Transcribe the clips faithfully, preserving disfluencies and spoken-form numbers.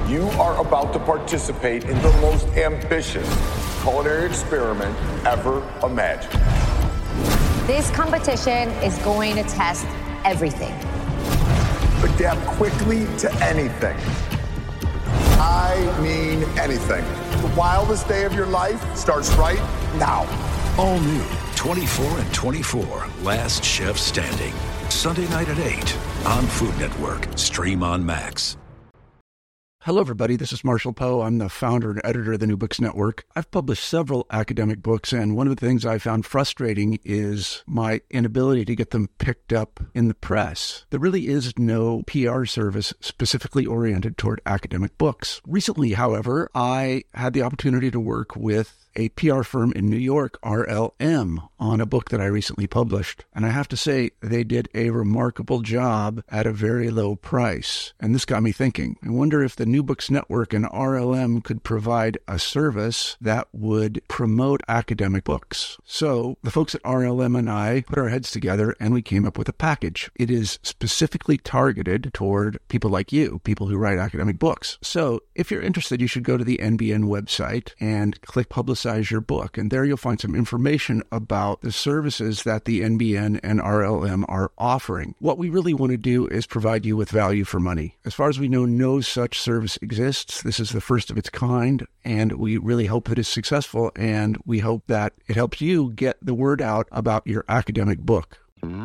You are about to participate in the most ambitious culinary experiment ever imagined. This competition is going to test everything. Adapt quickly to anything. I mean anything. The wildest day of your life starts right now. All new twenty-four and twenty-four, Last Chef Standing. Sunday night at eight on Food Network. Stream on Max. Hello, everybody. This is Marshall Poe. I'm the founder and editor of the New Books Network. I've published several academic books, and one of the things I found frustrating is my inability to get them picked up in the press. There really is no P R service specifically oriented toward academic books. Recently, however, I had the opportunity to work with a P R firm in New York, R L M, on a book that I recently published. And I have to say, they did a remarkable job at a very low price. And this got me thinking. I wonder if the New Books Network and R L M could provide a service that would promote academic books. So the folks at R L M and I put our heads together and we came up with a package. It is specifically targeted toward people like you, people who write academic books. So if you're interested, you should go to the N B N website and click Publicize your book, and there you'll find some information about the services that the N B N and R L M are offering. What we really want to do is provide you with value for money. As far as we know, no such service exists. This is the first of its kind, and we really hope that it's successful, and we hope that it helps you get the word out about your academic book.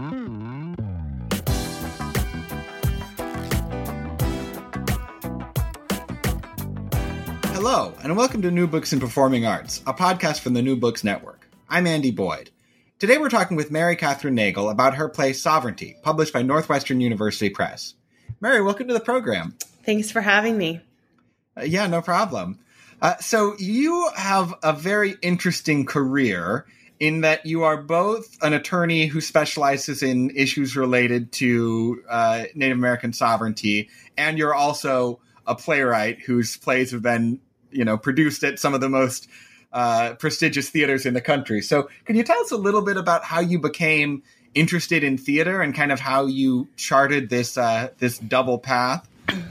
Hello, and welcome to New Books in Performing Arts, a podcast from the New Books Network. I'm Andy Boyd. Today we're talking with Mary Kathryn Nagle about her play Sovereignty, published by Northwestern University Press. Mary, welcome to the program. Thanks for having me. Uh, yeah, no problem. Uh, so you have a very interesting career in that you are both an attorney who specializes in issues related to uh, Native American sovereignty, and you're also a playwright whose plays have been you know, produced at some of the most uh, prestigious theaters in the country. So can you tell us a little bit about how you became interested in theater and kind of how you charted this uh, this double path?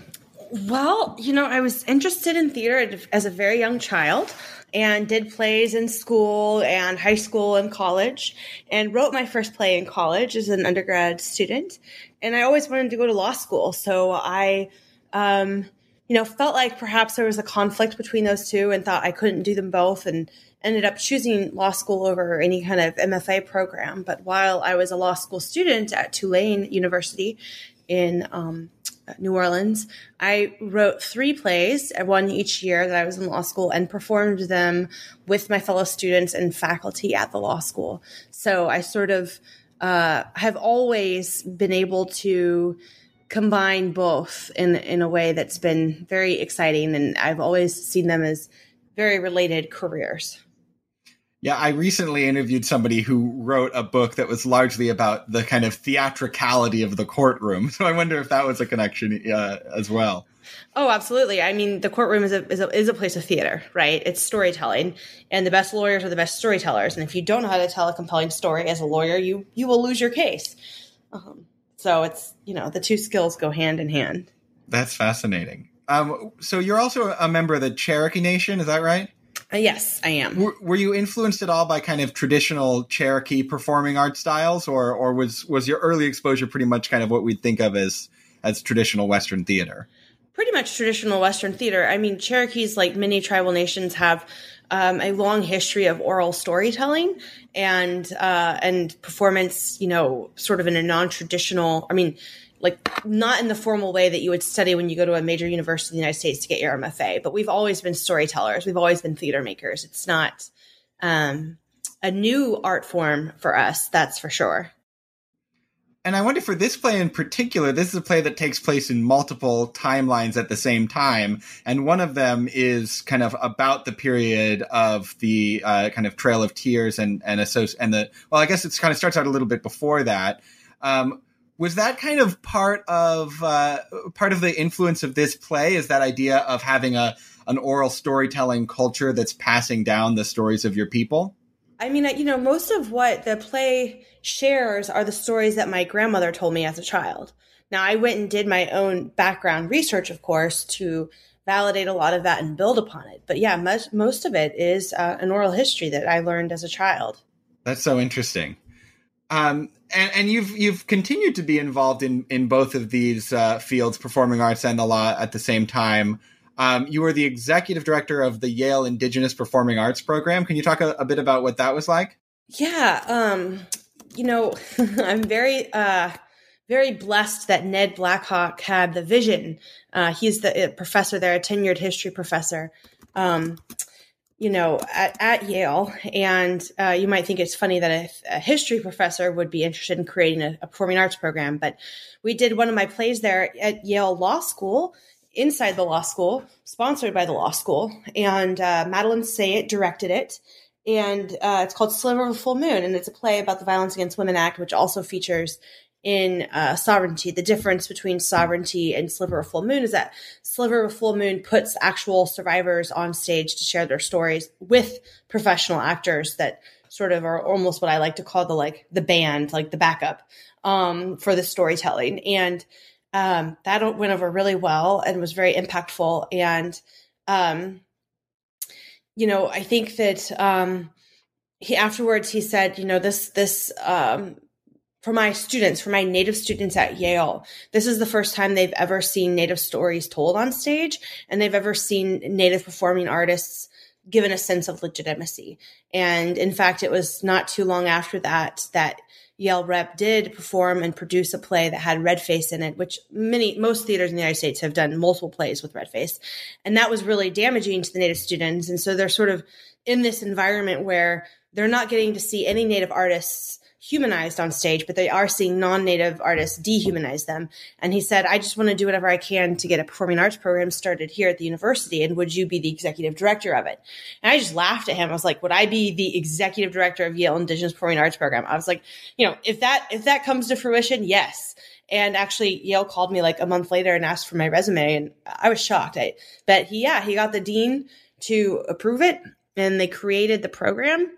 Well, you know, I was interested in theater as a very young child and did plays in school and high school and college and wrote my first play in college as an undergrad student. And I always wanted to go to law school. So I... Um, you know, felt like perhaps there was a conflict between those two and thought I couldn't do them both and ended up choosing law school over any kind of M F A program. But while I was a law school student at Tulane University in um, New Orleans, I wrote three plays, one each year that I was in law school, and performed them with my fellow students and faculty at the law school. So I sort of uh, have always been able to combine both in in a way that's been very exciting, and I've always seen them as very related careers. Yeah, I recently interviewed somebody who wrote a book that was largely about the kind of theatricality of the courtroom. So I wonder if that was a connection uh, as well. Oh, absolutely. I mean, the courtroom is a, is a is a place of theater, right? It's storytelling, and the best lawyers are the best storytellers. And if you don't know how to tell a compelling story as a lawyer, you you will lose your case. Um, So it's, you know, the two skills go hand in hand. That's fascinating. Um, so you're also a member of the Cherokee Nation, is that right? Uh, yes, I am. Were, were you influenced at all by kind of traditional Cherokee performing art styles, or or was was your early exposure pretty much kind of what we'd think of as as traditional Western theater? Pretty much traditional Western theater. I mean, Cherokees, like many tribal nations, have um, a long history of oral storytelling and uh, and performance, you know, sort of in a non-traditional, I mean, like not in the formal way that you would study when you go to a major university in the United States to get your M F A. But we've always been storytellers. We've always been theater makers. It's not um, a new art form for us, that's for sure. And I wonder for this play in particular, this is a play that takes place in multiple timelines at the same time. And one of them is kind of about the period of the uh, kind of Trail of Tears and, and, associ- and the, well, I guess it's kind of starts out a little bit before that. Um, was that kind of part of, uh, part of the influence of this play, is that idea of having a, an oral storytelling culture that's passing down the stories of your people? I mean, you know, most of what the play shares are the stories that my grandmother told me as a child. Now, I went and did my own background research, of course, to validate a lot of that and build upon it. But yeah, most, most of it is uh, an oral history that I learned as a child. That's so interesting. Um, and, and you've you've continued to be involved in, in both of these uh, fields, performing arts and the law, at the same time. Um, you were the executive director of the Yale Indigenous Performing Arts Program. Can you talk a, a bit about what that was like? Yeah, um, you know, I'm very, uh, very blessed that Ned Blackhawk had the vision. Uh, he's the uh, professor there, a tenured history professor, um, you know, at, at Yale. And uh, you might think it's funny that a, a history professor would be interested in creating a, a performing arts program. But we did one of my plays there at Yale Law School, inside the law school, sponsored by the law school. And uh, Madeline Sayet directed it. And uh, it's called Sliver of a Full Moon. And it's a play about the Violence Against Women Act, which also features in uh, sovereignty. The difference between sovereignty and Sliver of a Full Moon is that Sliver of a Full Moon puts actual survivors on stage to share their stories with professional actors that sort of are almost what I like to call the, like the band, like the backup um, for the storytelling. And um, that went over really well and was very impactful. And, um, you know, I think that um, he afterwards he said, you know, this this um, for my students, for my Native students at Yale, this is the first time they've ever seen Native stories told on stage, and they've ever seen Native performing artists given a sense of legitimacy. And in fact, it was not too long after that that Yale Rep did perform and produce a play that had Redface in it, which many, most theaters in the United States have done multiple plays with Redface. And that was really damaging to the Native students. And so they're sort of in this environment where they're not getting to see any Native artists humanized on stage, but they are seeing non-Native artists dehumanize them. And he said, I just want to do whatever I can to get a performing arts program started here at the university. And would you be the executive director of it? And I just laughed at him. I was like, would I be the executive director of Yale Indigenous Performing Arts Program? I was like, you know, if that, if that comes to fruition, yes. And actually Yale called me like a month later and asked for my resume. And I was shocked. I, but he, yeah, he got the dean to approve it, and they created the program.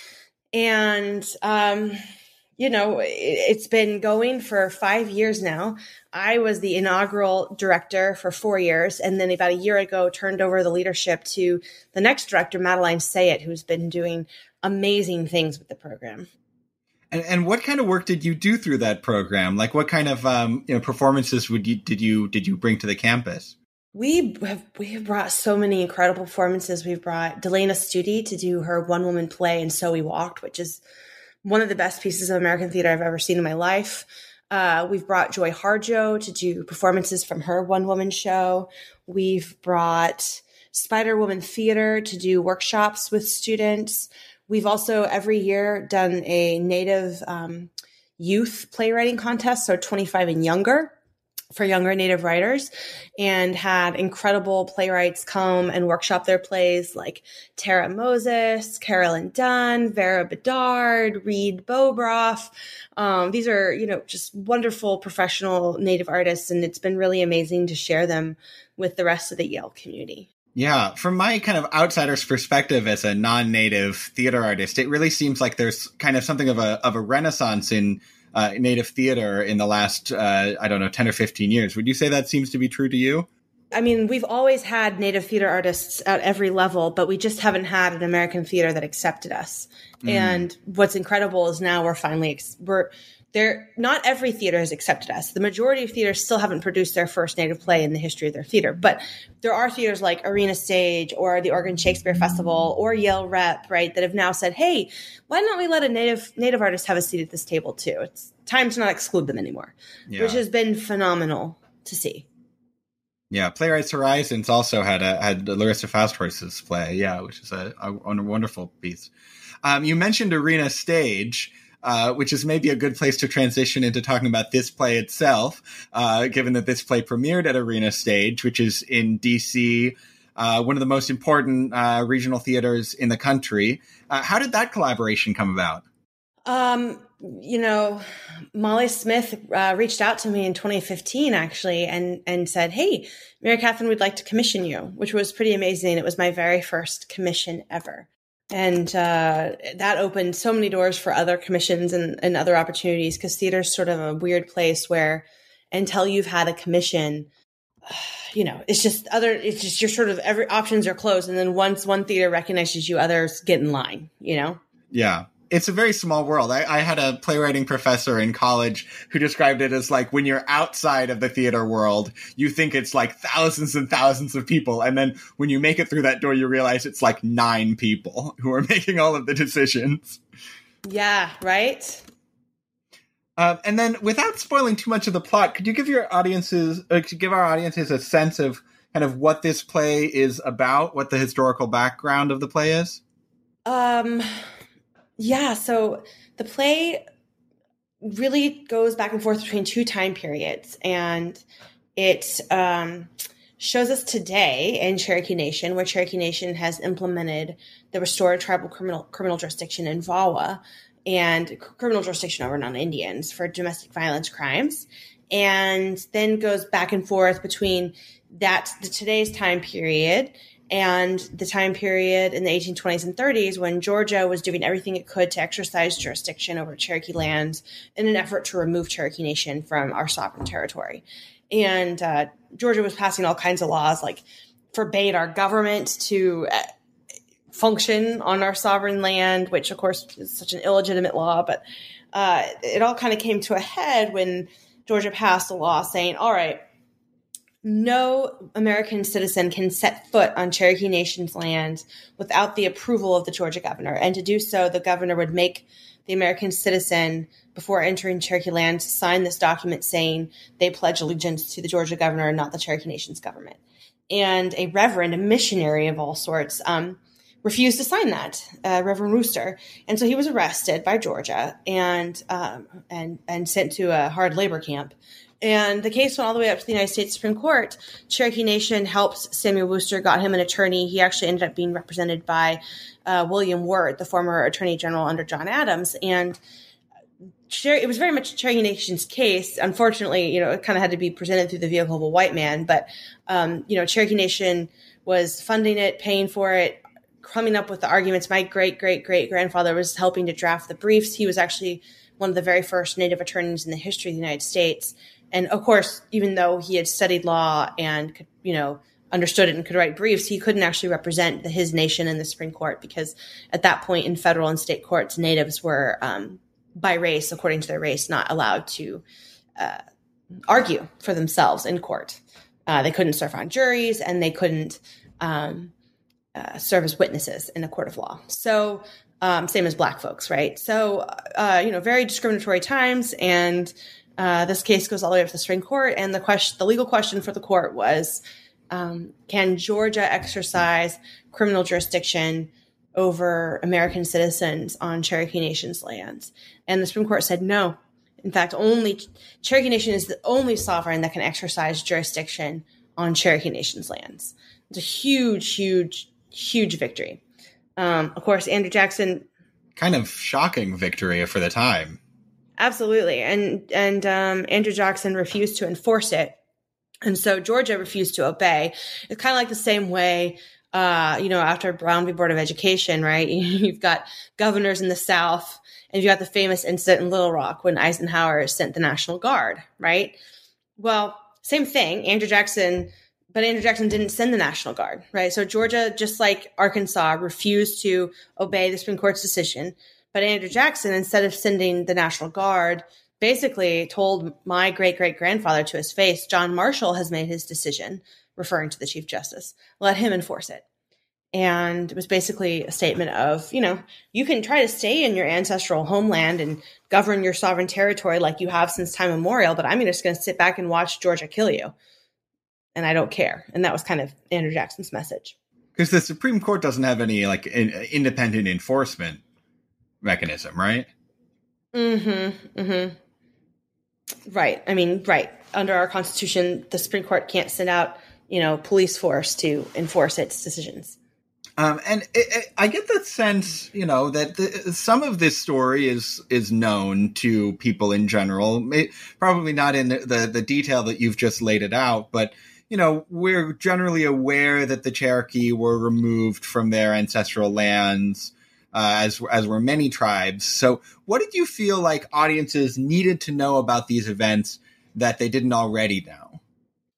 And, um, you know, it, it's been going for five years now. I was the inaugural director for four years. And then about a year ago, turned over the leadership to the next director, Madeline Sayet, who's been doing amazing things with the program. And, and what kind of work did you do through that program? Like what kind of, um, you know, performances would you, did you, did you bring to the campus? We have we have brought so many incredible performances. We've brought Delana Studi to do her one-woman play in So We Walked, which is one of the best pieces of American theater I've ever seen in my life. Uh, we've brought Joy Harjo to do performances from her one-woman show. We've brought Spider Woman Theater to do workshops with students. We've also every year done a Native um, youth playwriting contest, so twenty-five and younger, for younger Native writers, and had incredible playwrights come and workshop their plays like Tara Moses, Carolyn Dunn, Vera Bedard, Reed Bobroff. Um, these are, you know, just wonderful professional Native artists, and it's been really amazing to share them with the rest of the Yale community. Yeah, from my kind of outsider's perspective as a non-Native theater artist, it really seems like there's kind of something of a of a renaissance in Uh, Native theater in the last, uh, I don't know, ten or fifteen years. Would you say that seems to be true to you? I mean, we've always had Native theater artists at every level, but we just haven't had an American theater that accepted us. Mm. And what's incredible is now we're finally, ex- we're there. Not every theater has accepted us. The majority of theaters still haven't produced their first Native play in the history of their theater. But there are theaters like Arena Stage or the Oregon Shakespeare Festival or Yale Rep, right, that have now said, hey, why don't we let a Native Native artist have a seat at this table too? It's time to not exclude them anymore, yeah. Which has been phenomenal to see. Yeah, Playwrights Horizons also had a, had Larissa Fausthorst's play, yeah, which is a, a, a wonderful piece. Um, you mentioned Arena Stage, uh, which is maybe a good place to transition into talking about this play itself, uh, given that this play premiered at Arena Stage, which is in D C, uh, one of the most important uh, regional theaters in the country. Uh, how did that collaboration come about? Um, you know, Molly Smith uh, reached out to me in twenty fifteen, actually, and and said, hey, Mary Catherine, we'd like to commission you, which was pretty amazing. It was my very first commission ever. And uh, that opened so many doors for other commissions and, and other opportunities, because theater is sort of a weird place where until you've had a commission, you know, it's just other, it's just your sort of every options are closed. And then once one theater recognizes you, others get in line, you know? Yeah. It's a very small world. I, I had a playwriting professor in college who described it as like when you're outside of the theater world, you think it's like thousands and thousands of people. And then when you make it through that door, you realize it's like nine people who are making all of the decisions. Yeah, right? Uh, and then without spoiling too much of the plot, could you give your audiences, uh, could you give our audiences a sense of kind of what this play is about, what the historical background of the play is? Um... Yeah, so the play really goes back and forth between two time periods, and it um, shows us today in Cherokee Nation, where Cherokee Nation has implemented the restored tribal criminal criminal jurisdiction in V A W A and criminal jurisdiction over non-Indians for domestic violence crimes, and then goes back and forth between that the today's time period and the time period in the eighteen twenties and thirties when Georgia was doing everything it could to exercise jurisdiction over Cherokee lands in an effort to remove Cherokee Nation from our sovereign territory. And uh, Georgia was passing all kinds of laws, like forbade our government to uh, function on our sovereign land, which, of course, is such an illegitimate law. But uh, it all kind of came to a head when Georgia passed a law saying, all right, no American citizen can set foot on Cherokee Nation's land without the approval of the Georgia governor. And to do so, the governor would make the American citizen, before entering Cherokee land, sign this document saying they pledge allegiance to the Georgia governor and not the Cherokee Nation's government. And a reverend, a missionary of all sorts, um, refused to sign that, uh, Reverend Rooster. And so he was arrested by Georgia and um, and and sent to a hard labor camp. And the case went all the way up to the United States Supreme Court. Cherokee Nation helped Samuel Worcester, got him an attorney. He actually ended up being represented by uh, William Wirt, the former Attorney General under John Adams. And it was very much Cherokee Nation's case. Unfortunately, you know, it kind of had to be presented through the vehicle of a white man. But, um, you know, Cherokee Nation was funding it, paying for it, coming up with the arguments. My great, great, great grandfather was helping to draft the briefs. He was actually one of the very first Native attorneys in the history of the United States. And of course, even though he had studied law and could, you know, understood it and could write briefs, he couldn't actually represent the, his nation in the Supreme Court because at that point in federal and state courts, natives were um, by race, according to their race, not allowed to uh, argue for themselves in court. Uh, they couldn't serve on juries and they couldn't um, uh, serve as witnesses in a court of law. So um, same as black folks, right? So, uh, you know, very discriminatory times. And Uh, this case goes all the way up to the Supreme Court, and the question, the legal question for the court was, um, can Georgia exercise criminal jurisdiction over American citizens on Cherokee Nation's lands? And the Supreme Court said no. In fact, only Cherokee Nation is the only sovereign that can exercise jurisdiction on Cherokee Nation's lands. It's a huge, huge, huge victory. Um, of course, Andrew Jackson. Kind of shocking victory for the time. Absolutely. And and um, Andrew Jackson refused to enforce it. And so Georgia refused to obey. It's kind of like the same way, uh, you know, after Brown v. Board of Education, right? You've got governors in the South, and you've got the famous incident in Little Rock when Eisenhower sent the National Guard, right? Well, same thing. Andrew Jackson, but Andrew Jackson didn't send the National Guard, right? So Georgia, just like Arkansas, refused to obey the Supreme Court's decision. But Andrew Jackson, instead of sending the National Guard, basically told my great-great-grandfather to his face, John Marshall has made his decision, referring to the Chief Justice. Let him enforce it. And it was basically a statement of, you know, you can try to stay in your ancestral homeland and govern your sovereign territory like you have since time immemorial, but I'm just going to sit back and watch Georgia kill you. And I don't care. And that was kind of Andrew Jackson's message. Because the Supreme Court doesn't have any, like, in, independent enforcement mechanism, right? Mm-hmm. Mm-hmm. Right. I mean, right. Under our Constitution, the Supreme Court can't send out, you know, police force to enforce its decisions. Um, and it, it, I get the sense, you know, that the, some of this story is is known to people in general, may, probably not in the, the, the detail that you've just laid it out, but, you know, we're generally aware that the Cherokee were removed from their ancestral lands, Uh, as as were many tribes. So what did you feel like audiences needed to know about these events that they didn't already know?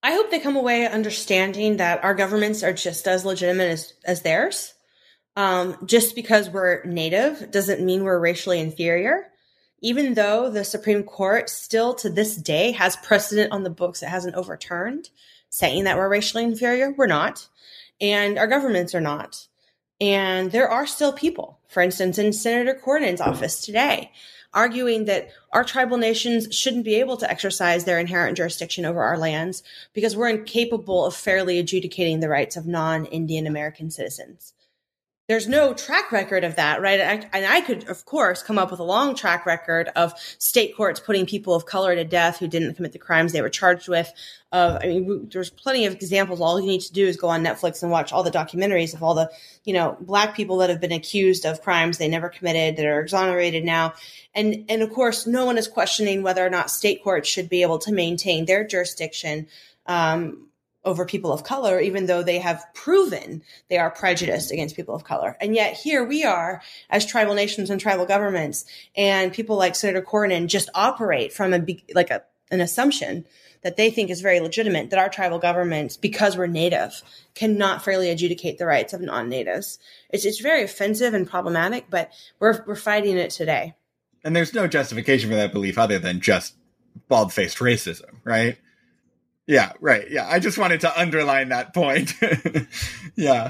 I hope they come away understanding that our governments are just as legitimate as, as theirs. Um, just because we're Native doesn't mean we're racially inferior. Even though the Supreme Court still to this day has precedent on the books it hasn't overturned, saying that we're racially inferior, we're not. And our governments are not. And there are still people, for instance, in Senator Cornyn's office today, arguing that our tribal nations shouldn't be able to exercise their inherent jurisdiction over our lands because we're incapable of fairly adjudicating the rights of non-Indian American citizens. There's no track record of that, right? And I could, of course, come up with a long track record of state courts putting people of color to death who didn't commit the crimes they were charged with. Of, I mean, there's plenty of examples. All you need to do is go on Netflix and watch all the documentaries of all the, you know, Black people that have been accused of crimes they never committed that are exonerated now. And, and of course, no one is questioning whether or not state courts should be able to maintain their jurisdiction um, over people of color, even though they have proven they are prejudiced against people of color. And yet here we are as tribal nations and tribal governments, and people like Senator Cornyn just operate from a like a, an assumption that they think is very legitimate, that our tribal governments, because we're Native, cannot fairly adjudicate the rights of non-Natives. It's it's very offensive and problematic, but we're we're fighting it today. And there's no justification for that belief other than just bald-faced racism, right? Yeah, right. Yeah, I just wanted to underline that point. Yeah.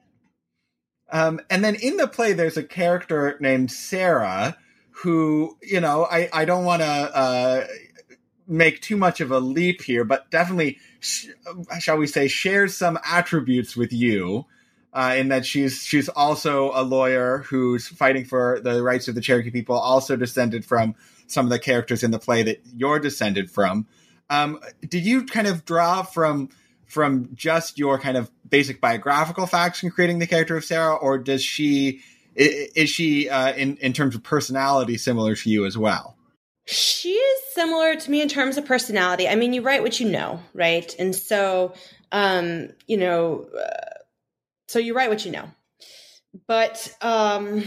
Um, and then in the play, there's a character named Sarah who, you know, I, I don't want to uh, make too much of a leap here, but definitely, sh- shall we say, shares some attributes with you uh, in that she's she's also a lawyer who's fighting for the rights of the Cherokee people, also descended from some of the characters in the play that you're descended from. Um, did you kind of draw from from just your kind of basic biographical facts in creating the character of Sarah, or does she is she uh, in in terms of personality similar to you as well? She is similar to me in terms of personality. I mean, you write what you know, right? And so, um, you know, uh, so you write what you know. But um,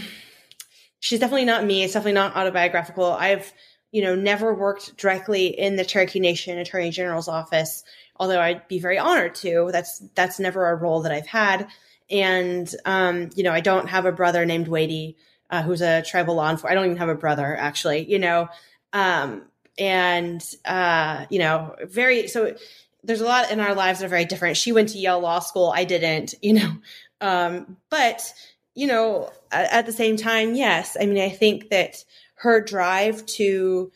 she's definitely not me. It's definitely not autobiographical. I've you know, never worked directly in the Cherokee Nation Attorney General's office, although I'd be very honored to. That's that's never a role that I've had. And, um, you know, I don't have a brother named Wadey, uh, who's a tribal law enforcement. I don't even have a brother, actually, you know. Um, and, uh, you know, very, so there's a lot in our lives that are very different. She went to Yale Law School. I didn't, you know. Um, but, you know, at, at the same time, yes. I mean, I think that her drive to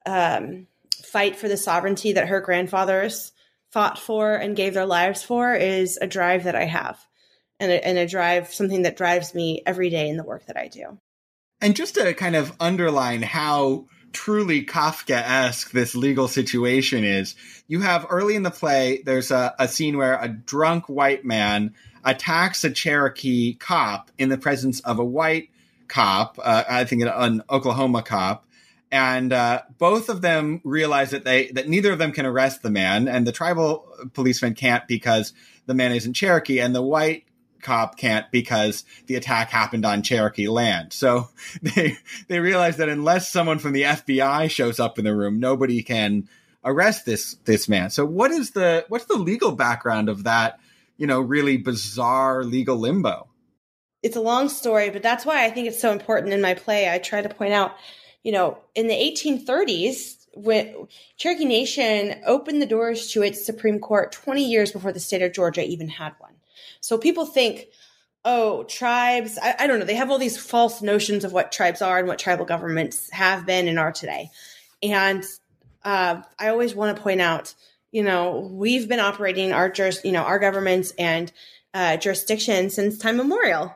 um, fight for the sovereignty that her grandfathers fought for and gave their lives for is a drive that I have, and a, and a drive, something that drives me every day in the work that I do. And just to kind of underline how truly Kafkaesque this legal situation is, you have early in the play, there's a, a scene where a drunk white man attacks a Cherokee cop in the presence of a white cop, uh, I think an, an Oklahoma cop, and uh, both of them realize that they that neither of them can arrest the man, and the tribal policeman can't because the man isn't Cherokee, and the white cop can't because the attack happened on Cherokee land. So they they realize that unless someone from the F B I shows up in the room, nobody can arrest this this man. So what is the what's the legal background of that, you know, really bizarre legal limbo? It's a long story, but that's why I think it's so important in my play. I try to point out, you know, in the eighteen thirties, when Cherokee Nation opened the doors to its Supreme Court twenty years before the state of Georgia even had one. So people think, oh, tribes, I, I don't know, they have all these false notions of what tribes are and what tribal governments have been and are today. And uh, I always want to point out, you know, we've been operating our, juris, you know, our governments and Uh, jurisdiction since time memorial.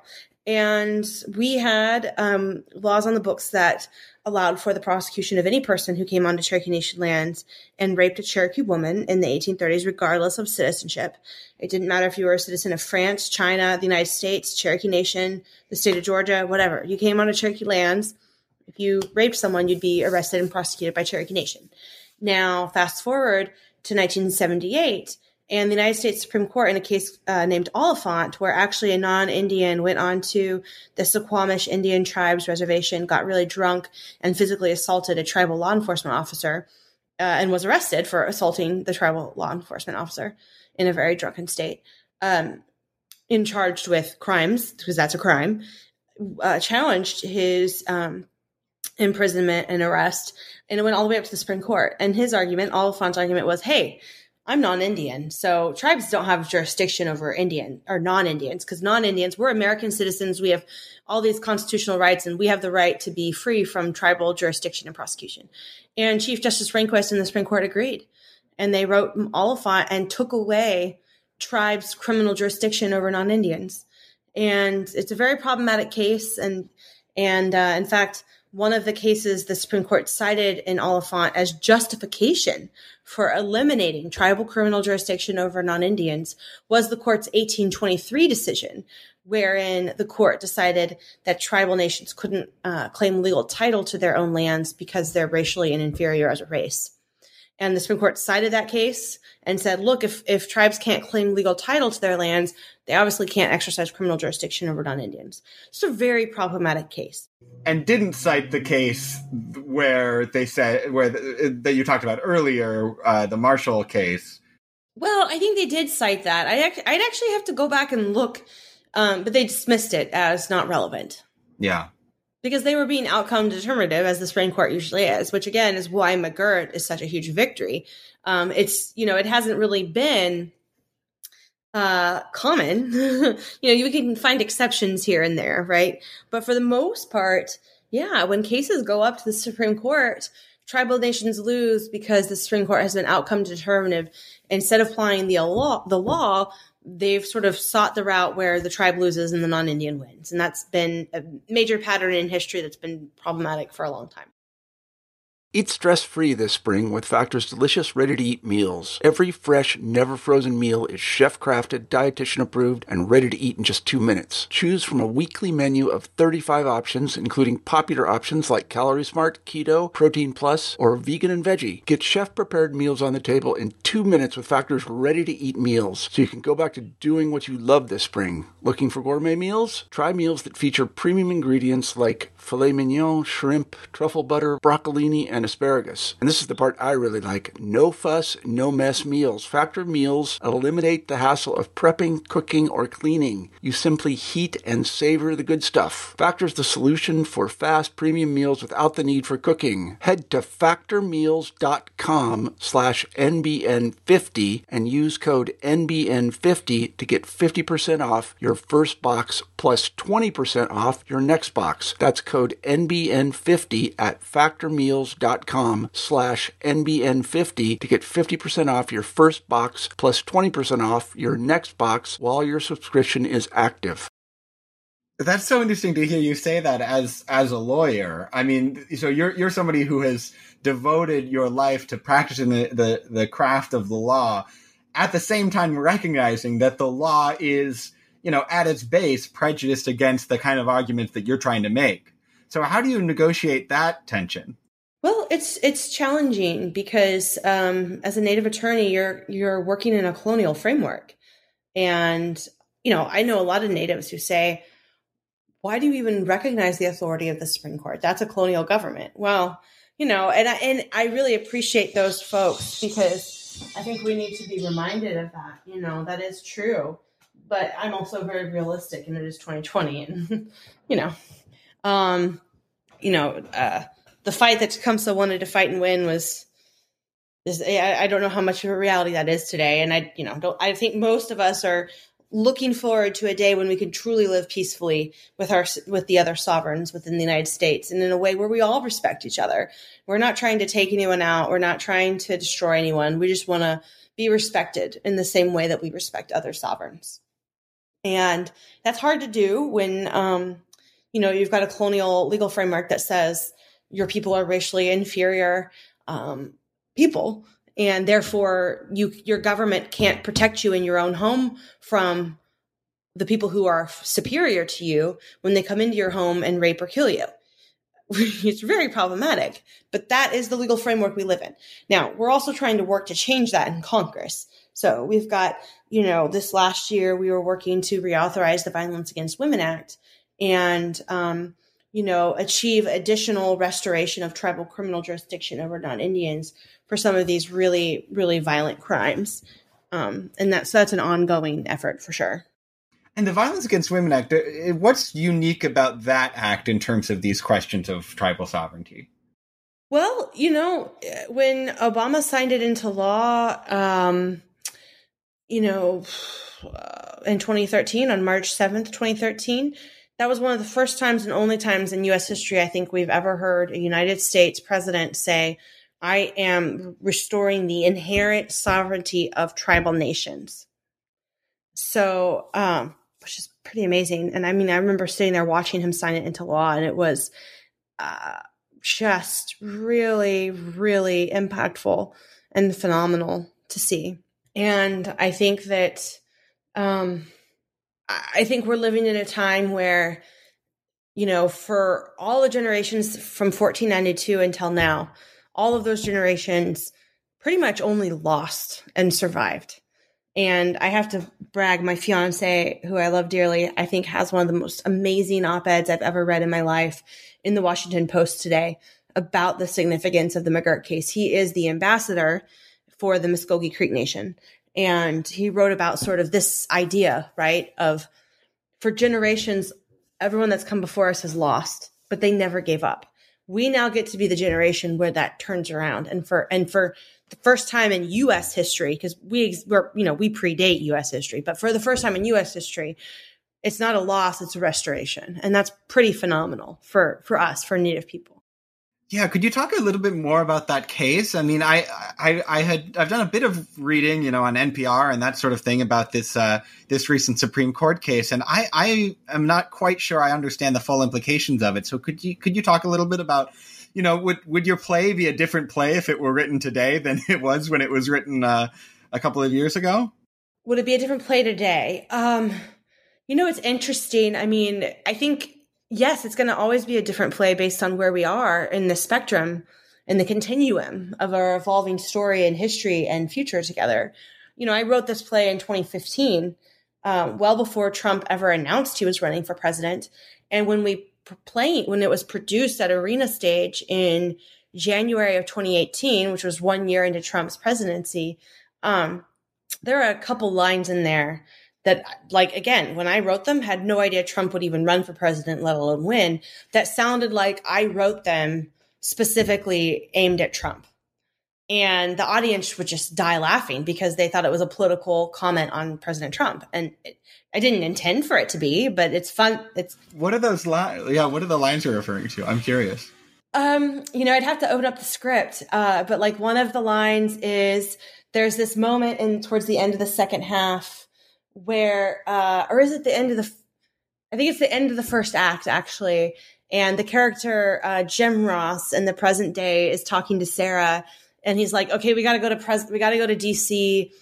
And we had um, laws on the books that allowed for the prosecution of any person who came onto Cherokee Nation lands and raped a Cherokee woman in the eighteen thirties, regardless of citizenship. It didn't matter if you were a citizen of France, China, the United States, Cherokee Nation, the state of Georgia, whatever. You came onto Cherokee lands. If you raped someone, you'd be arrested and prosecuted by Cherokee Nation. Now, fast forward to nineteen seventy-eight, and the United States Supreme Court, in a case uh, named Oliphant, where actually a non-Indian went onto the Suquamish Indian Tribes reservation, got really drunk, and physically assaulted a tribal law enforcement officer. uh, and was arrested for assaulting the tribal law enforcement officer in a very drunken state, um, and charged with crimes, because that's a crime, uh, challenged his um, imprisonment and arrest, and it went all the way up to the Supreme Court. And his argument, Oliphant's argument was, hey, I'm non-Indian, so tribes don't have jurisdiction over Indian or non-Indians, because non-Indians, we're American citizens. We have all these constitutional rights, and we have the right to be free from tribal jurisdiction and prosecution. And Chief Justice Rehnquist and the Supreme Court agreed, and they wrote Oliphant and took away tribes' criminal jurisdiction over non-Indians. And it's a very problematic case. And and uh, in fact, one of the cases the Supreme Court cited in Oliphant as justification for eliminating tribal criminal jurisdiction over non-Indians was the court's eighteen twenty-three decision, wherein the court decided that tribal nations couldn't uh, claim legal title to their own lands because they're racially inferior as a race. And the Supreme Court cited that case and said, look, if, if tribes can't claim legal title to their lands, they obviously can't exercise criminal jurisdiction over non-Indians. It's a very problematic case. And didn't cite the case where they said, where the, that you talked about earlier, uh, the Marshall case. Well, I think they did cite that. I'd, act- I'd actually have to go back and look, um, but they dismissed it as not relevant. Yeah. Because they were being outcome determinative, as the Supreme Court usually is, which again is why McGirt is such a huge victory. Um, it's, you know, it hasn't really been uh, common. you know, you can find exceptions here and there, right? But for the most part, yeah, when cases go up to the Supreme Court, tribal nations lose because the Supreme Court has been outcome determinative. Instead of applying the law, the law, they've sort of sought the route where the tribe loses and the non-Indian wins. And that's been a major pattern in history that's been problematic for a long time. Eat stress-free this spring with Factor's delicious, ready-to-eat meals. Every fresh, never-frozen meal is chef-crafted, dietitian-approved, and ready to eat in just two minutes. Choose from a weekly menu of thirty-five options, including popular options like Calorie Smart, Keto, Protein Plus, or Vegan and Veggie. Get chef-prepared meals on the table in two minutes with Factor's ready-to-eat meals, so you can go back to doing what you love this spring. Looking for gourmet meals? Try meals that feature premium ingredients like filet mignon, shrimp, truffle butter, broccolini, and asparagus. And this is the part I really like. No fuss, no mess meals. Factor meals eliminate the hassle of prepping, cooking, or cleaning. You simply heat and savor the good stuff. Factor's the solution for fast premium meals without the need for cooking. Head to factormeals.com slash NBN50 and use code N B N fifty to get fifty percent off your first box plus twenty percent off your next box. That's code N B N fifty at factormeals.com slash NBN50 to get fifty percent off your first box plus twenty percent off your next box while your subscription is active. That's so interesting to hear you say that as as a lawyer. I mean, so you're you're somebody who has devoted your life to practicing the, the, the craft of the law, at the same time recognizing that the law is, you know, at its base prejudiced against the kind of arguments that you're trying to make. So how do you negotiate that tension? Well, it's it's challenging because um, as a Native attorney, you're you're working in a colonial framework, and you know I know a lot of Natives who say, "Why do you even recognize the authority of the Supreme Court? That's a colonial government." Well, you know, and I, and I really appreciate those folks because I think we need to be reminded of that. You know, that is true, but I'm also very realistic, and it is twenty twenty, and you know, um, you know. Uh, The fight that Tecumseh wanted to fight and win was, is, I, I don't know how much of a reality that is today. And I, you know, don't, I think most of us are looking forward to a day when we can truly live peacefully with our, with the other sovereigns within the United States and in a way where we all respect each other. We're not trying to take anyone out. We're not trying to destroy anyone. We just want to be respected in the same way that we respect other sovereigns. And that's hard to do when, um, you know, you've got a colonial legal framework that says, your people are racially inferior um, people, and therefore you, your government can't protect you in your own home from the people who are superior to you when they come into your home and rape or kill you. It's very problematic, but that is the legal framework we live in. Now, we're also trying to work to change that in Congress. So we've got, you know, this last year we were working to reauthorize the Violence Against Women Act, and um, you know, achieve additional restoration of tribal criminal jurisdiction over non-Indians for some of these really, really violent crimes. Um, and that's, so that's an ongoing effort for sure. And the Violence Against Women Act, what's unique about that act in terms of these questions of tribal sovereignty? Well, you know, when Obama signed it into law, um, you know, uh, in twenty thirteen, on March seventh, twenty thirteen, that was one of the first times and only times in U S history I think we've ever heard a United States president say, I am restoring the inherent sovereignty of tribal nations. So, um, which is pretty amazing. And I mean, I remember sitting there watching him sign it into law, and it was uh, just really, really impactful and phenomenal to see. And I think that, um, I think we're living in a time where, you know, for all the generations from fourteen ninety-two until now, all of those generations pretty much only lost and survived. And I have to brag, my fiance, who I love dearly, I think has one of the most amazing op-eds I've ever read in my life in the Washington Post today about the significance of the McGirt case. He is the ambassador for the Muskogee Creek Nation. And he wrote about sort of this idea, right, of for generations, everyone that's come before us has lost, but they never gave up. We now get to be the generation where that turns around. And for and for the first time in U S history, because we we're, you know, we predate U S history, but for the first time in U S history, it's not a loss, it's a restoration. And that's pretty phenomenal for, for us, for Native people. Yeah, could you talk a little bit more about that case? I mean, I, I, I had I've done a bit of reading, you know, on N P R and that sort of thing about this uh, this recent Supreme Court case, and I, I am not quite sure I understand the full implications of it. So could you could you talk a little bit about, you know, would would your play be a different play if it were written today than it was when it was written uh, a couple of years ago? Would it be a different play today? Um, you know, it's interesting. I mean, I think. Yes, it's going to always be a different play based on where we are in the spectrum, in the continuum of our evolving story and history and future together. You know, I wrote this play in twenty fifteen, uh, well before Trump ever announced he was running for president. And when we played, when it was produced at Arena Stage in January of twenty eighteen, which was one year into Trump's presidency, um, there are a couple lines in there that, like, again, when I wrote them, had no idea Trump would even run for president, let alone win, that sounded like I wrote them specifically aimed at Trump. And the audience would just die laughing because they thought it was a political comment on President Trump. And it, I didn't intend for it to be, but it's fun. It's What are those lines? Yeah, what are the lines you're referring to? I'm curious. Um, you know, I'd have to open up the script. Uh, but like one of the lines is, there's this moment in towards the end of the second half where, uh, or is it the end of the, I think it's the end of the first act, actually. And the character, uh, Jim Ross in the present day is talking to Sarah, and he's like, okay, we got to go to pres, we got to go to D C.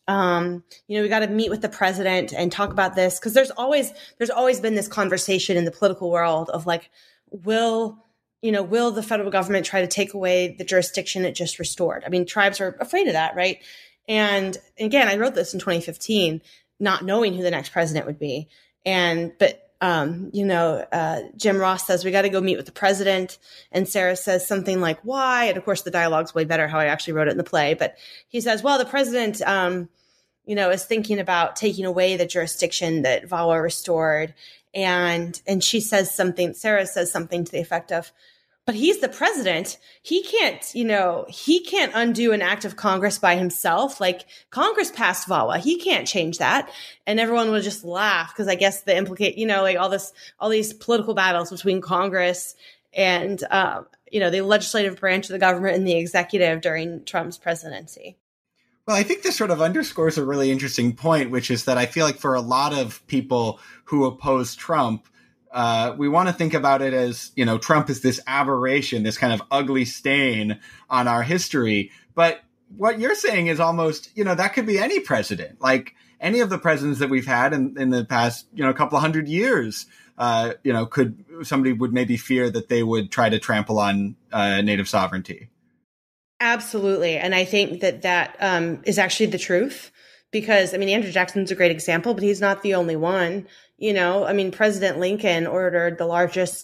Um, you know, we got to meet with the president and talk about this. Cause there's always, there's always been this conversation in the political world of like, will, you know, will the federal government try to take away the jurisdiction it just restored? I mean, tribes are afraid of that, right? And again, I wrote this in twenty fifteen, not knowing who the next president would be. And, but, um, you know, uh, Jim Ross says, we got to go meet with the president. And Sarah says something like, why? And of course, the dialogue's way better how I actually wrote it in the play. But he says, well, the president, um, you know, is thinking about taking away the jurisdiction that V A W A restored. And, and she says something, Sarah says something to the effect of, but he's the president. He can't, you know, he can't undo an act of Congress by himself. Like, Congress passed V A W A. He can't change that. And everyone would just laugh because I guess the implicate, you know, like all this, all these political battles between Congress and, um, you know, the legislative branch of the government and the executive during Trump's presidency. Well, I think this sort of underscores a really interesting point, which is that I feel like for a lot of people who oppose Trump, uh, we want to think about it as, you know, Trump is this aberration, this kind of ugly stain on our history. But what you're saying is almost, you know, that could be any president, like any of the presidents that we've had in, in the past, you know, a couple of hundred years. Uh, you know, could somebody would maybe fear that they would try to trample on uh, native sovereignty. Absolutely. And I think that that um, is actually the truth because, I mean, Andrew Jackson's a great example, but he's not the only one. You know, I mean, President Lincoln ordered the largest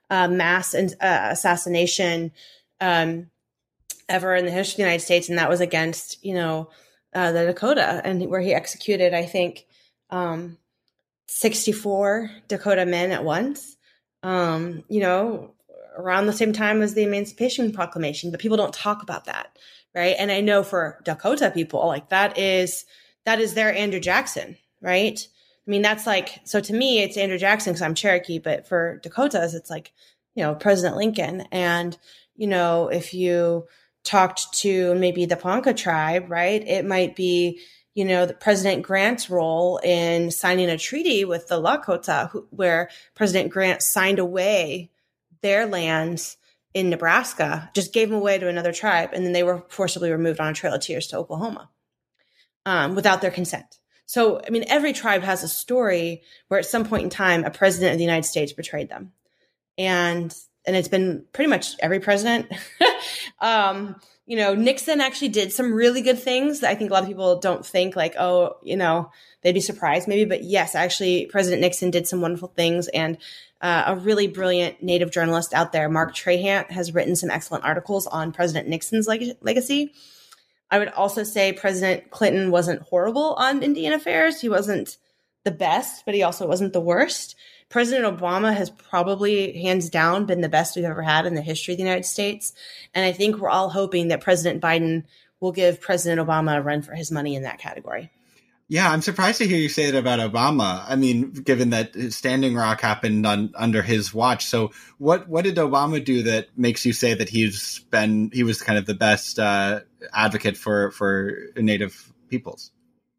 uh, mass uh, assassination um, ever in the history of the United States. And that was against, you know, uh, the Dakota, and where he executed, I think, um, sixty-four Dakota men at once, um, you know, around the same time as the Emancipation Proclamation. But people don't talk about that, right? And I know for Dakota people, like that is, that is their Andrew Jackson, right? I mean, that's like, so to me, it's Andrew Jackson because I'm Cherokee, but for Dakotas, it's like, you know, President Lincoln. And, you know, if you talked to maybe the Ponca tribe, right, it might be, you know, the President Grant's role in signing a treaty with the Lakota, who, where President Grant signed away their lands in Nebraska, just gave them away to another tribe. And then they were forcibly removed on a Trail of Tears to Oklahoma um, without their consent. So, I mean, every tribe has a story where at some point in time, a president of the United States betrayed them. And, and it's been pretty much every president. um, you know, Nixon actually did some really good things that I think a lot of people don't think like, oh, you know, they'd be surprised maybe. But yes, actually, President Nixon did some wonderful things. And uh, a really brilliant Native journalist out there, Mark Trahant, has written some excellent articles on President Nixon's leg- legacy. I would also say President Clinton wasn't horrible on Indian affairs. He wasn't the best, but he also wasn't the worst. President Obama has probably, hands down, been the best we've ever had in the history of the United States. And I think we're all hoping that President Biden will give President Obama a run for his money in that category. Yeah, I'm surprised to hear you say that about Obama. I mean, given that Standing Rock happened on, under his watch. So what what did Obama do that makes you say that he's been he was kind of the best uh, advocate for, for Native peoples?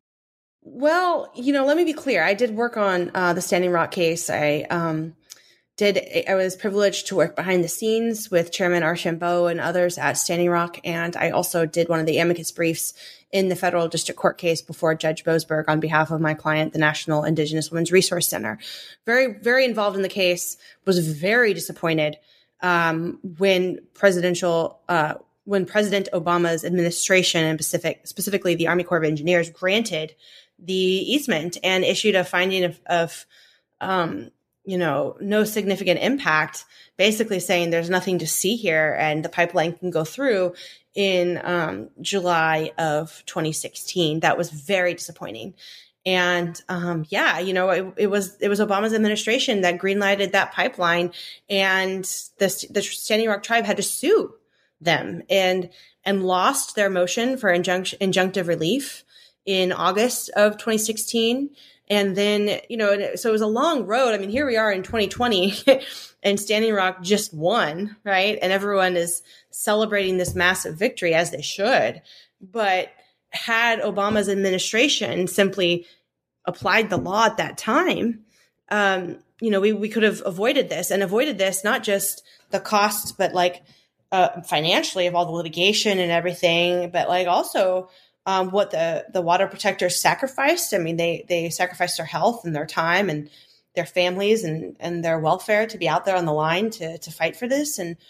Well, you know, let me be clear. I did work on uh, the Standing Rock case. I um, did. I was privileged to work behind the scenes with Chairman Archambault and others at Standing Rock. And I also did one of the amicus briefs in the federal district court case before Judge Boasberg on behalf of my client, the National Indigenous Women's Resource Center. Very, very involved in the case, was very disappointed um, when presidential, uh, when President Obama's administration and Pacific, specifically the Army Corps of Engineers, granted the easement and issued a finding of, of um, you know, no significant impact, basically saying there's nothing to see here and the pipeline can go through in um, July of twenty sixteen. That was very disappointing. And um, yeah, you know, it, it was it was Obama's administration that greenlighted that pipeline, and the, the Standing Rock tribe had to sue them and and lost their motion for injunct, injunctive relief in August of twenty sixteen. And then, you know, so it was a long road. I mean, here we are in twenty twenty and Standing Rock just won, right? And everyone is celebrating this massive victory, as they should. But had Obama's administration simply applied the law at that time, um, you know, we, we could have avoided this and avoided this, not just the cost, but like uh, financially of all the litigation and everything, but like also Um, what the, the water protectors sacrificed. I mean, they, they sacrificed their health and their time and their families and, and their welfare to be out there on the line to, to fight for this. And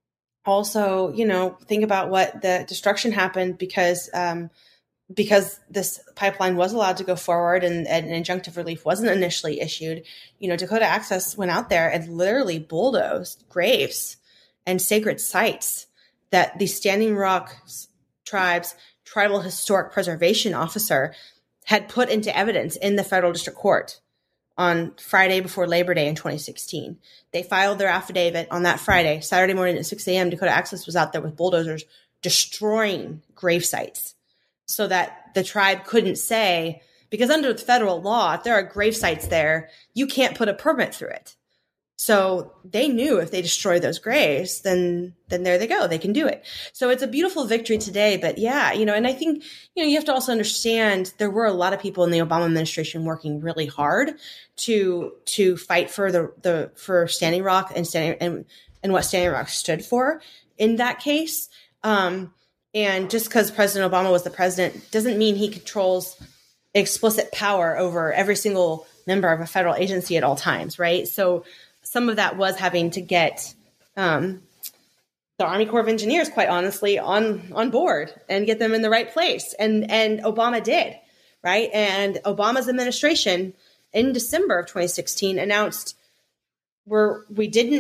also, you know, think about what the destruction happened because, um, because this pipeline was allowed to go forward and, and injunctive relief wasn't initially issued. You know, Dakota Access went out there and literally bulldozed graves and sacred sites that the Standing Rock tribes Tribal Historic Preservation Officer had put into evidence in the federal district court on Friday before Labor Day in twenty sixteen. They filed their affidavit on that Friday. Saturday morning at six a.m., Dakota Access was out there with bulldozers destroying grave sites so that the tribe couldn't say, because under the federal law, if there are grave sites there, you can't put a permit through it. So they knew if they destroy those graves, then then there they go. They can do it. So it's a beautiful victory today. But yeah, you know, and I think, you know, you have to also understand there were a lot of people in the Obama administration working really hard to to fight for the the for Standing Rock and standing and and what Standing Rock stood for in that case. Um, and just because President Obama was the president doesn't mean he controls explicit power over every single member of a federal agency at all times, right? So some of that was having to get um, the Army Corps of Engineers, quite honestly, on on board and get them in the right place. And and Obama did, right? And Obama's administration in December of twenty sixteen announced we're we didn't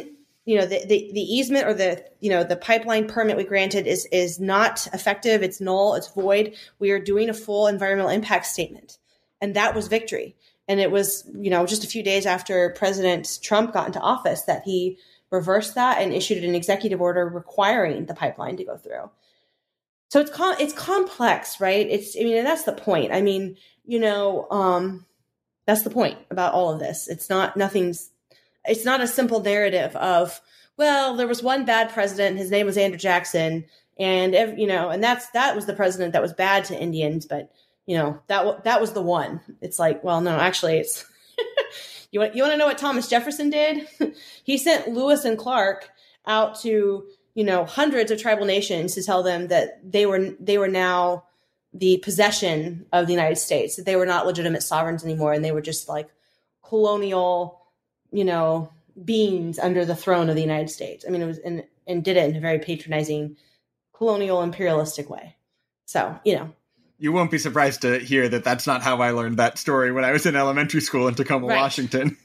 you know, the, the, the easement or the, you know, the pipeline permit we granted is, is not effective. It's null. It's void. We are doing a full environmental impact statement. And that was victory. And it was, you know, just a few days after President Trump got into office that he reversed that and issued an executive order requiring the pipeline to go through. So it's com- it's complex, right? It's, I mean, and that's the point. I mean, you know, um, that's the point about all of this. It's not, nothing's, it's not a simple narrative of, well, there was one bad president, his name was Andrew Jackson, and, if, you know, and that's, that was the president that was bad to Indians, but, you know, that, that was the one. It's like, well, no, actually it's, you want, you want to know what Thomas Jefferson did? He sent Lewis and Clark out to, you know, hundreds of tribal nations to tell them that they were, they were now the possession of the United States, that they were not legitimate sovereigns anymore. And they were just like colonial, you know, beings under the throne of the United States. I mean, it was, and, and did it in a very patronizing, colonial, imperialistic way. So, you know. You won't be surprised to hear that that's not how I learned that story when I was in elementary school in Tacoma, right. Washington.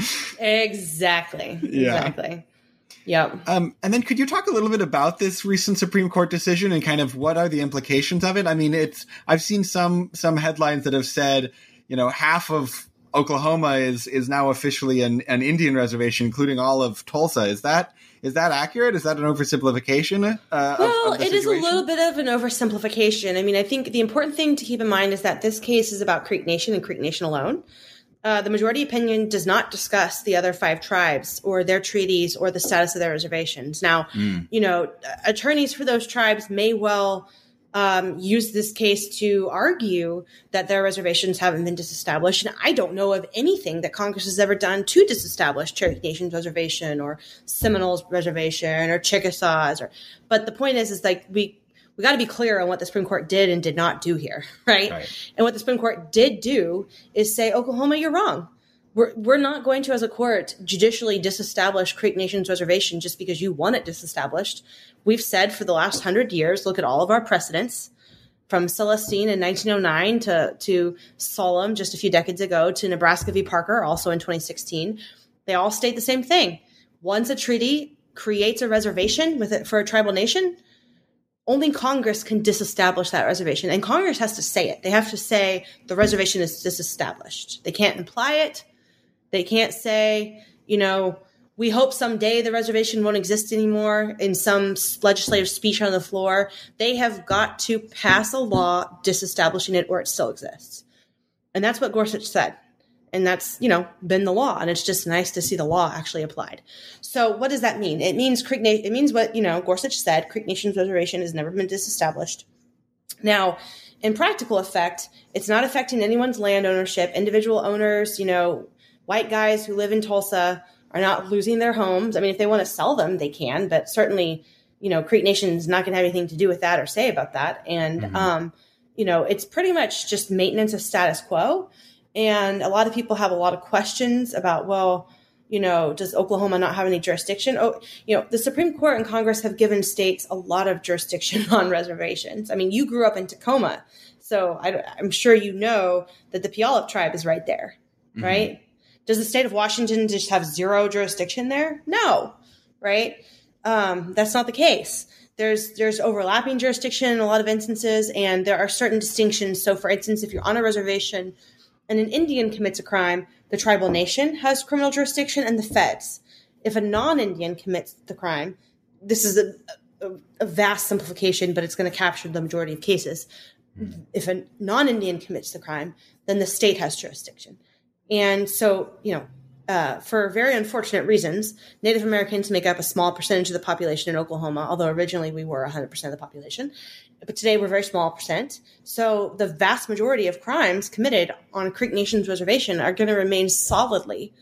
Exactly. Yeah. Exactly. Yep. Um, and then could you talk a little bit about this recent Supreme Court decision and kind of what are the implications of it? I mean, it's, I've seen some, some headlines that have said, you know, half of Oklahoma is, is now officially an, an Indian reservation, including all of Tulsa. Is that, is that accurate? Is that an oversimplification? Uh, well, of, of the it is a situation? little bit of an oversimplification. I mean, I think the important thing to keep in mind is that this case is about Creek Nation and Creek Nation alone. Uh, the majority opinion does not discuss the other five tribes or their treaties or the status of their reservations. Now, mm. you know, attorneys for those tribes may well um, use this case to argue that their reservations haven't been disestablished. And I don't know of anything that Congress has ever done to disestablish Cherokee Nation's reservation or Seminoles Reservation or Chickasaws. Or, but the point is, is like we we got to be clear on what the Supreme Court did and did not do here, right? right? And what the Supreme Court did do is say, Oklahoma, you're wrong. We're we're not going to, as a court, judicially disestablish Creek Nation's reservation just because you want it disestablished. We've said for the last hundred years, look at all of our precedents, from Celestine in nineteen oh nine to, to Solemn just a few decades ago to Nebraska v. Parker, also in twenty sixteen. They all state the same thing. Once a treaty creates a reservation with it for a tribal nation, only Congress can disestablish that reservation. And Congress has to say it. They have to say the reservation is disestablished. They can't imply it. They can't say, you know, we hope someday the reservation won't exist anymore in some legislative speech on the floor. They have got to pass a law disestablishing it or it still exists. And that's what Gorsuch said. And that's, you know, been the law. And it's just nice to see the law actually applied. So what does that mean? It means Creek Na- it means what, you know, Gorsuch said, Creek Nation's reservation has never been disestablished. Now, in practical effect, it's not affecting anyone's land ownership. Individual owners, you know, white guys who live in Tulsa are not losing their homes. I mean, if they want to sell them, they can, but certainly, you know, Creek Nation's not going to have anything to do with that or say about that. And, mm-hmm. um, you know, it's pretty much just maintenance of status quo. And a lot of people have a lot of questions about, well, you know, does Oklahoma not have any jurisdiction? Oh, you know, the Supreme Court and Congress have given states a lot of jurisdiction on reservations. I mean, you grew up in Tacoma, so I, I'm sure you know that the Puyallup tribe is right there, mm-hmm. right? Does the state of Washington just have zero jurisdiction there? No, right? Um, that's not the case. There's there's overlapping jurisdiction in a lot of instances, and there are certain distinctions. So, for instance, if you're on a reservation and an Indian commits a crime, the tribal nation has criminal jurisdiction and the feds. If a non-Indian commits the crime, this is a, a, a vast simplification, but it's going to capture the majority of cases. Mm-hmm. If a non-Indian commits the crime, then the state has jurisdiction. And so, you know, uh, for very unfortunate reasons, Native Americans make up a small percentage of the population in Oklahoma, although originally we were one hundred percent of the population. But today we're a very small percent. So the vast majority of crimes committed on Creek Nation's reservation are going to remain solidly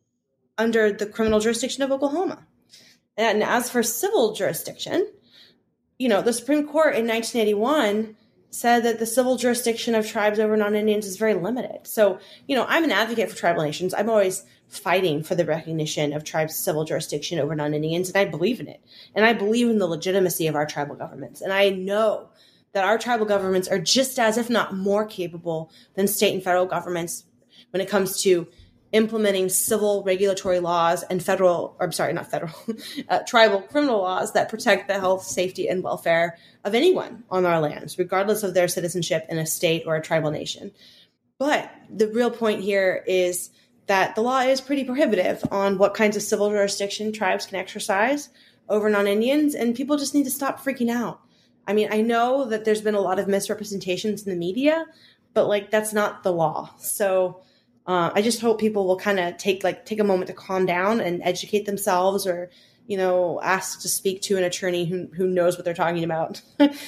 under the criminal jurisdiction of Oklahoma. And as for civil jurisdiction, you know, the Supreme Court in nineteen eighty-one said that the civil jurisdiction of tribes over non-Indians is very limited. So, you know, I'm an advocate for tribal nations. I'm always fighting for the recognition of tribes' civil jurisdiction over non-Indians, and I believe in it. And I believe in the legitimacy of our tribal governments. And I know that our tribal governments are just as, if not more capable than state and federal governments when it comes to implementing civil regulatory laws and federal, or I'm sorry, not federal, uh, tribal criminal laws that protect the health, safety, and welfare of anyone on our lands, regardless of their citizenship in a state or a tribal nation. But the real point here is that the law is pretty prohibitive on what kinds of civil jurisdiction tribes can exercise over non-Indians, and people just need to stop freaking out. I mean, I know that there's been a lot of misrepresentations in the media, but like that's not the law. So uh, I just hope people will kind of take like take a moment to calm down and educate themselves, or you know, ask to speak to an attorney who who knows what they're talking about.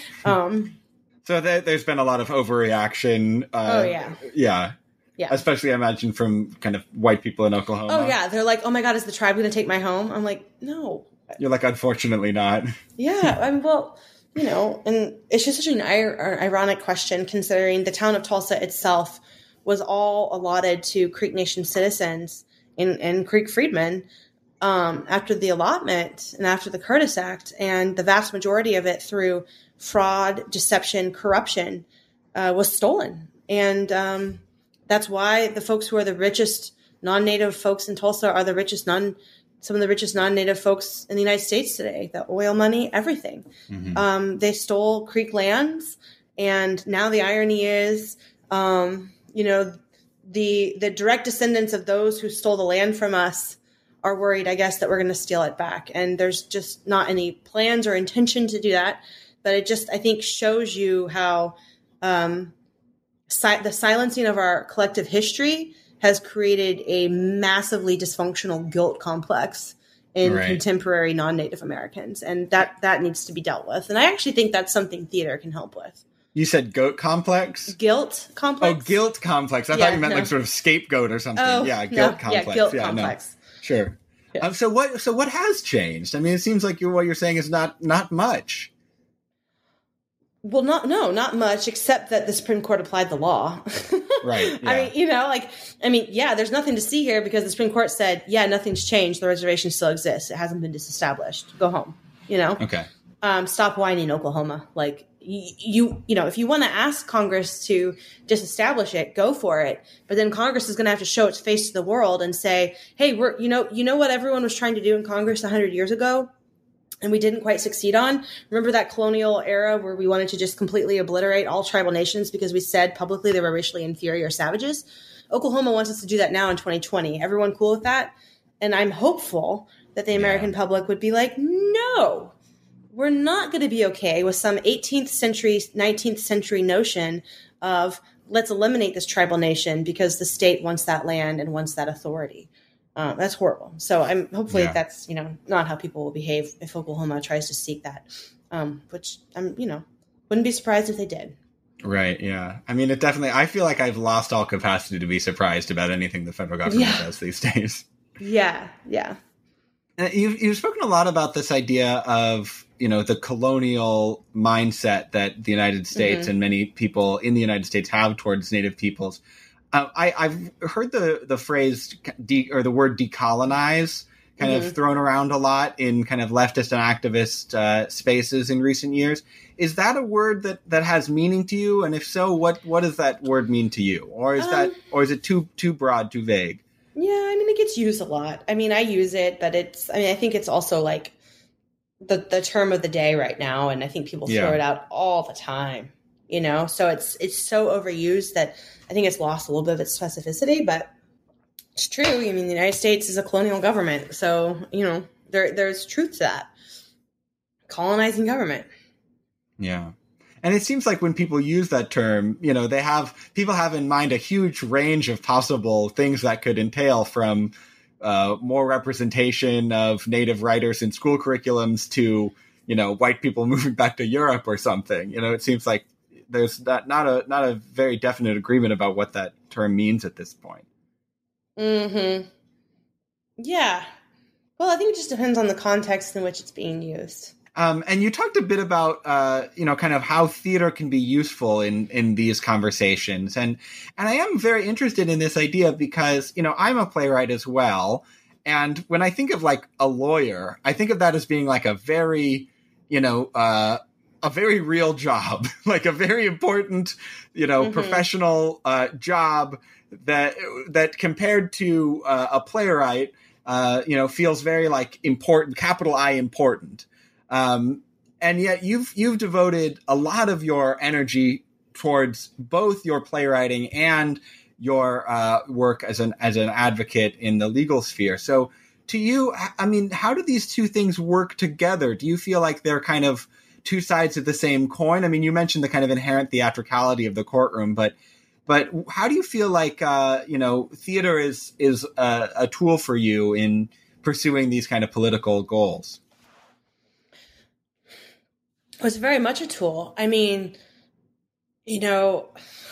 um, so there, there's been a lot of overreaction. Uh, oh yeah, yeah. Yeah. Especially, I imagine, from kind of white people in Oklahoma. Oh, yeah. They're like, oh, my God, is the tribe going to take my home? I'm like, no. You're like, unfortunately not. Yeah. I mean, well, you know, and it's just such an ir- ironic question, considering the town of Tulsa itself was all allotted to Creek Nation citizens and, and Creek freedmen um, after the allotment and after the Curtis Act. And the vast majority of it, through fraud, deception, corruption, uh, was stolen. And, um, that's why the folks who are the richest non-native folks in Tulsa are the richest non, some of the richest non-native folks in the United States today. The oil money, everything. Mm-hmm. Um, they stole Creek lands, and now the irony is, um, you know, the the direct descendants of those who stole the land from us are worried, I guess, that we're going to steal it back. And there's just not any plans or intention to do that. But it just, I think, shows you how. Um, Si- the silencing of our collective history has created a massively dysfunctional guilt complex in right. contemporary non-Native Americans. And that, that needs to be dealt with. And I actually think that's something theater can help with. You said goat complex? Guilt complex? Oh, guilt complex. I yeah, thought you meant no. like sort of scapegoat or something. Oh, yeah, guilt no, complex. Yeah, guilt yeah, complex. No. Sure. Yeah. Um, so what So what has changed? I mean, it seems like you're, what you're saying is not not much. Well, not no, not much, except that the Supreme Court applied the law. Right. Yeah. I mean, you know, like, I mean, yeah, there's nothing to see here because the Supreme Court said, yeah, nothing's changed. The reservation still exists. It hasn't been disestablished. Go home. You know. Okay. Um, stop whining, Oklahoma. Like you, you, you know, if you want to ask Congress to disestablish it, go for it. But then Congress is going to have to show its face to the world and say, hey, we're, you know, you know what everyone was trying to do in Congress a hundred years ago? And we didn't quite succeed on. Remember that colonial era where we wanted to just completely obliterate all tribal nations because we said publicly they were racially inferior savages? Oklahoma wants us to do that now in twenty twenty. Everyone cool with that? And I'm hopeful that the American yeah. public would be like, no, we're not going to be okay with some eighteenth century, nineteenth century notion of let's eliminate this tribal nation because the state wants that land and wants that authority. Uh, that's horrible. So I'm hopefully yeah. that's, you know, not how people will behave if Oklahoma tries to seek that, um, which I'm, you know, wouldn't be surprised if they did. Right. Yeah. I mean, it definitely, I feel like I've lost all capacity to be surprised about anything the federal government yeah. does these days. Yeah. Yeah. Uh, you've, you've spoken a lot about this idea of, you know, the colonial mindset that the United States mm-hmm. and many people in the United States have towards Native peoples. Uh, I, I've heard the, the phrase de, or the word decolonize kind mm-hmm. of thrown around a lot in kind of leftist and activist uh, spaces in recent years. Is that a word that, that has meaning to you? And if so, what, what does that word mean to you? Or is um, that or is it too too broad, too vague? Yeah, I mean, it gets used a lot. I mean, I use it, but it's, I mean, I think it's also like the, the term of the day right now. And I think people throw yeah. it out all the time, you know? So it's, it's so overused that I think it's lost a little bit of its specificity, but it's true. I mean, the United States is a colonial government. So, you know, there there's truth to that. Colonizing government. Yeah. And it seems like when people use that term, you know, they have, people have in mind a huge range of possible things that could entail, from uh, more representation of Native writers in school curriculums to, you know, white people moving back to Europe or something. You know, it seems like there's not, not a not a very definite agreement about what that term means at this point. Mm-hmm. Yeah. Well, I think it just depends on the context in which it's being used. Um, and you talked a bit about, uh, you know, kind of how theater can be useful in, in these conversations. And, and I am very interested in this idea because, you know, I'm a playwright as well. And when I think of like a lawyer, I think of that as being like a very, you know, uh, a very real job, like a very important, you know, mm-hmm. professional uh, job that that compared to uh, a playwright, uh, you know, feels very like important, capital I important. Um, and yet you've you've devoted a lot of your energy towards both your playwriting and your uh, work as an as an advocate in the legal sphere. So to you, I mean, how do these two things work together? Do you feel like they're kind of two sides of the same coin? I mean, you mentioned the kind of inherent theatricality of the courtroom, but but how do you feel like, uh, you know, theater is is a, a tool for you in pursuing these kind of political goals? It was very much a tool. I mean, you know,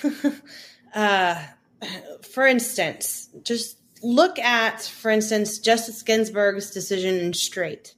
uh, for instance, just look at, for instance, Justice Ginsburg's decision in Straight,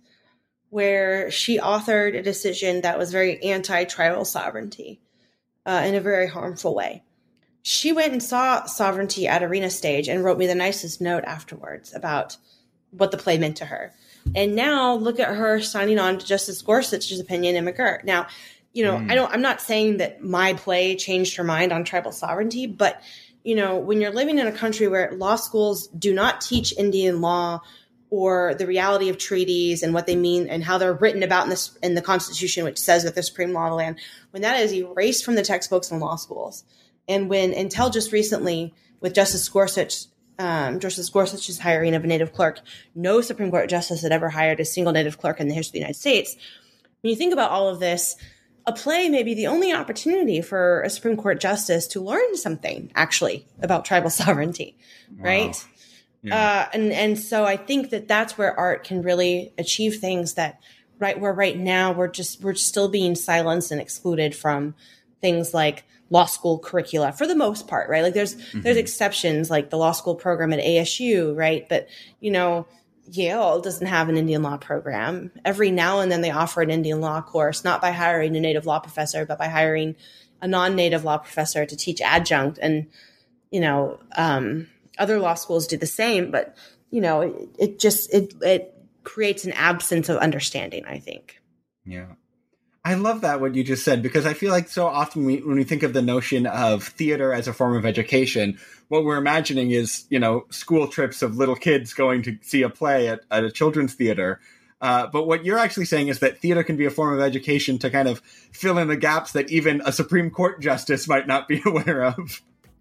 where she authored a decision that was very anti-tribal sovereignty uh, in a very harmful way. She went and saw Sovereignty at Arena Stage and wrote me the nicest note afterwards about what the play meant to her. And now look at her signing on to Justice Gorsuch's opinion in McGirt. Now, you know, mm. I don't, I'm not saying that my play changed her mind on tribal sovereignty, but, you know, when you're living in a country where law schools do not teach Indian law or the reality of treaties and what they mean and how they're written about in this in the Constitution, which says that the supreme law of the land, when that is erased from the textbooks in law schools, and when until just recently with Justice Gorsuch, um, Justice Gorsuch's hiring of a Native clerk, no Supreme Court justice had ever hired a single Native clerk in the history of the United States. When you think about all of this, a play may be the only opportunity for a Supreme Court justice to learn something actually about tribal sovereignty, right? Wow. Yeah. Uh, and, and so I think that that's where art can really achieve things that right where right now we're just, we're still being silenced and excluded from things like law school curricula for the most part, right? Like there's, mm-hmm. there's exceptions like the law school program at A S U, right? But, you know, Yale doesn't have an Indian law program. Every now and then they offer an Indian law course, not by hiring a native law professor, but by hiring a non-native law professor to teach adjunct. And, you know, um, other law schools do the same, but, you know, it, it just, it, it creates an absence of understanding, I think. Yeah. I love that, what you just said, because I feel like so often we, when we think of the notion of theater as a form of education, what we're imagining is, you know, school trips of little kids going to see a play at, at a children's theater. Uh, but what you're actually saying is that theater can be a form of education to kind of fill in the gaps that even a Supreme Court justice might not be aware of.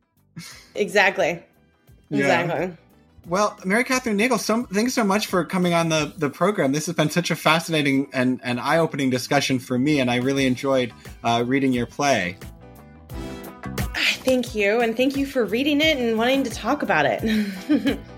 Exactly. Exactly. Yeah. Well, Mary Catherine Nagle, so, thanks so much for coming on the, the program. This has been such a fascinating and, and eye-opening discussion for me, and I really enjoyed uh, reading your play. Thank you, and thank you for reading it and wanting to talk about it.